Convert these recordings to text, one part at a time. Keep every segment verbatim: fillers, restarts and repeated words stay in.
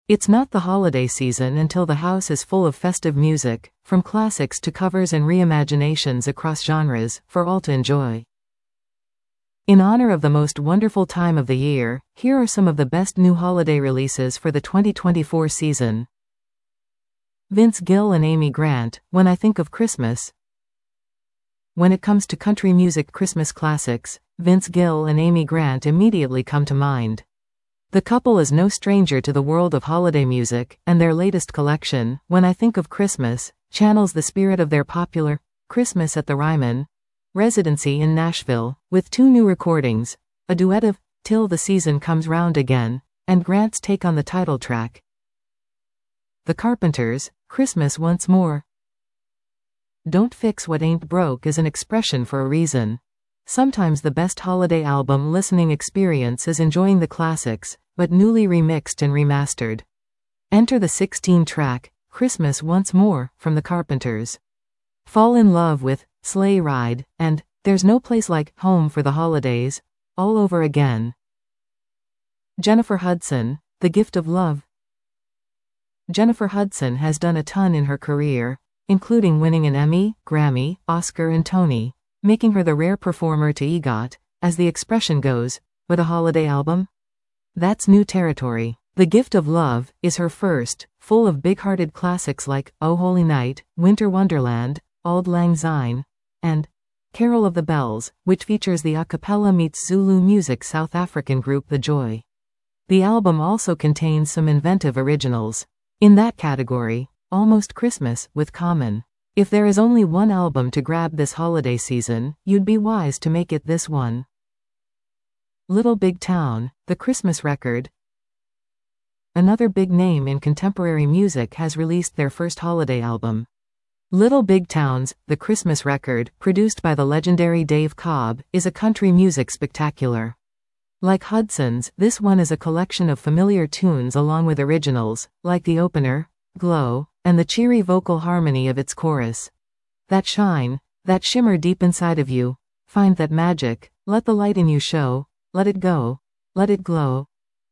It's not the holiday season until the house is full of festive music, from classics to covers and reimaginations across genres, for all to enjoy. In honor of the most wonderful time of the year, here are some of the best new holiday releases for the twenty twenty-four season. Vince Gill and Amy Grant, When I Think of Christmas. When it comes to country music Christmas classics, Vince Gill and Amy Grant immediately come to mind. The couple is no stranger to the world of holiday music, and their latest collection, When I Think of Christmas, channels the spirit of their popular Christmas at the Ryman residency in Nashville, with two new recordings, a duet of Till the Season Comes Round Again, and Grant's take on the title track. The Carpenters, Christmas Once More. Don't fix what ain't broke is an expression for a reason. Sometimes the best holiday album listening experience is enjoying the classics, but newly remixed and remastered. Enter the sixteen-track, Christmas Once More, from the Carpenters. Fall in love with Sleigh Ride, and There's No Place Like Home for the Holidays, all over again. Jennifer Hudson, The Gift of Love. Jennifer Hudson has done a ton in her career, including winning an Emmy, Grammy, Oscar and Tony, making her the rare performer to EGOT, as the expression goes, but a holiday album? That's new territory. The Gift of Love is her first, full of big-hearted classics like Oh Holy Night, Winter Wonderland, Auld Lang Syne, and Carol of the Bells, which features the a cappella meets Zulu music South African group The Joy. The album also contains some inventive originals. In that category, Almost Christmas, with Common. If there is only one album to grab this holiday season, you'd be wise to make it this one. Little Big Town, The Christmas Record. Another big name in contemporary music has released their first holiday album. Little Big Town's The Christmas Record, produced by the legendary Dave Cobb, is a country music spectacular. Like Hudson's, this one is a collection of familiar tunes along with originals, like the opener, Glow, and the cheery vocal harmony of its chorus. That shine, that shimmer deep inside of you, find that magic, let the light in you show, let it go, let it glow.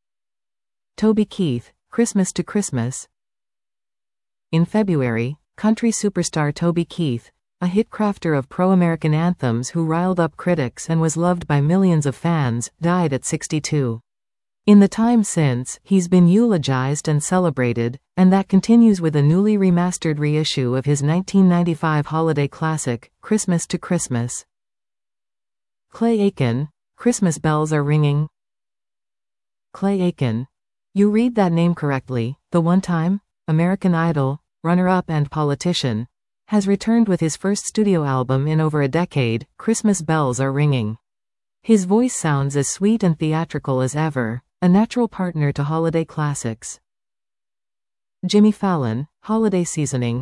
Toby Keith, Christmas to Christmas. In February, country superstar Toby Keith, a hit crafter of pro-American anthems who riled up critics and was loved by millions of fans, died at sixty-two. In the time since, he's been eulogized and celebrated, and that continues with a newly remastered reissue of his nineteen ninety-five holiday classic, Christmas to Christmas. Clay Aiken, Christmas Bells Are Ringing. Clay Aiken. You read that name correctly, the one-time American Idol runner-up and politician, has returned with his first studio album in over a decade, Christmas Bells Are Ringing. His voice sounds as sweet and theatrical as ever, a natural partner to holiday classics. Jimmy Fallon, Holiday Seasoning.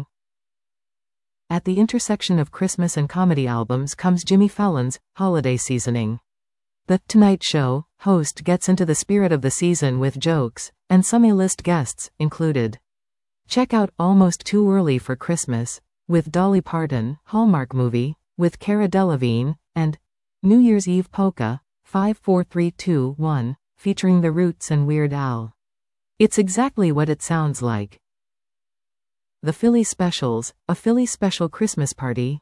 At the intersection of Christmas and comedy albums comes Jimmy Fallon's Holiday Seasoning. The Tonight Show host gets into the spirit of the season with jokes, and some A-list guests included. Check out Almost Too Early for Christmas, with Dolly Parton, Hallmark Movie, with Cara Delevingne, and New Year's Eve Polka, five four three two one, featuring The Roots and Weird Al. It's exactly what it sounds like. The Philly Specials, a Philly Special Christmas Party.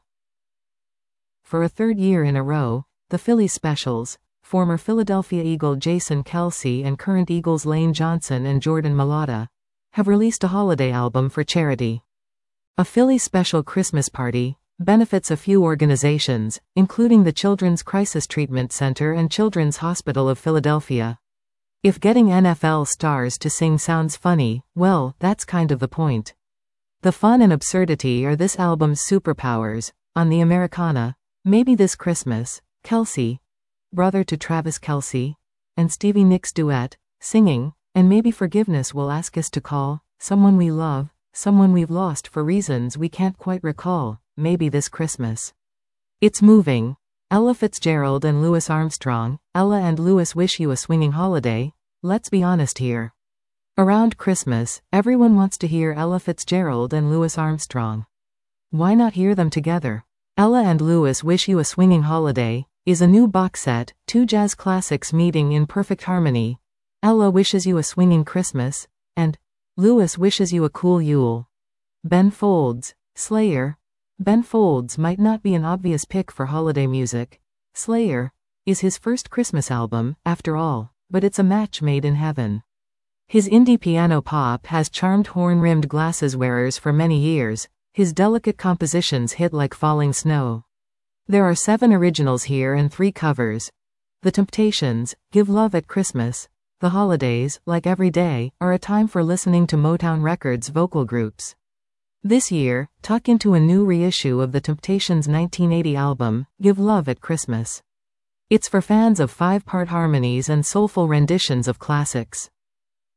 For a third year in a row, the Philly Specials, former Philadelphia Eagle Jason Kelce and current Eagles Lane Johnson and Jordan Mailata, have released a holiday album for charity. A Philly Special Christmas Party benefits a few organizations, including the Children's Crisis Treatment Center and Children's Hospital of Philadelphia. If getting N F L stars to sing sounds funny, well, that's kind of the point. The fun and absurdity are this album's superpowers. On the Americana, Maybe This Christmas, Kelce, brother to Travis Kelce, and Stevie Nicks duet, singing, and maybe forgiveness will ask us to call someone we love, someone we've lost for reasons we can't quite recall, maybe this Christmas. It's moving. Ella Fitzgerald and Louis Armstrong, Ella and Louis wish you a swinging holiday. Let's be honest here. Around Christmas, everyone wants to hear Ella Fitzgerald and Louis Armstrong. Why not hear them together? Ella and Louis Wish You a Swinging Holiday is a new box set, two jazz classics meeting in perfect harmony. Ella Wishes You a Swinging Christmas, and Lewis wishes you a cool Yule. Ben Folds, Slayer. Ben Folds might not be an obvious pick for holiday music. Slayer is his first Christmas album, after all, but it's a match made in heaven. His indie piano pop has charmed horn-rimmed glasses wearers for many years. His delicate compositions hit like falling snow. There are seven originals here and three covers. The Temptations, Give Love at Christmas. The holidays, like every day, are a time for listening to Motown Records vocal groups. This year, tuck into a new reissue of the Temptations' nineteen eighty album, Give Love at Christmas. It's for fans of five-part harmonies and soulful renditions of classics.